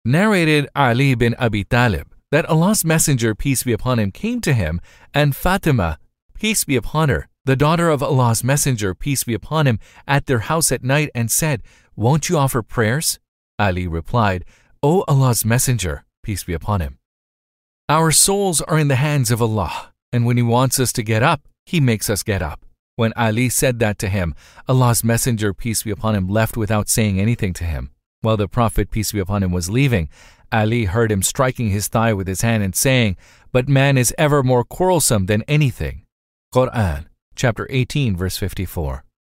Narrated Ali bin Abi Talib that Allah's Messenger, peace be upon him, came to him, and Fatima, peace be upon her, the daughter of Allah's Messenger, peace be upon him, at their house at night and said, "Won't you offer prayers?" Ali replied, "O Allah's Messenger, peace be upon him, our souls are in the hands of Allah, and when He wants us to get up, He makes us get up." When Ali said that to him, Allah's Messenger, peace be upon him, left without saying anything to him. While the Prophet, peace be upon him, was leaving, Ali heard him striking his thigh with his hand and saying, "But man is ever more quarrelsome than anything." Quran, chapter 18, verse 54.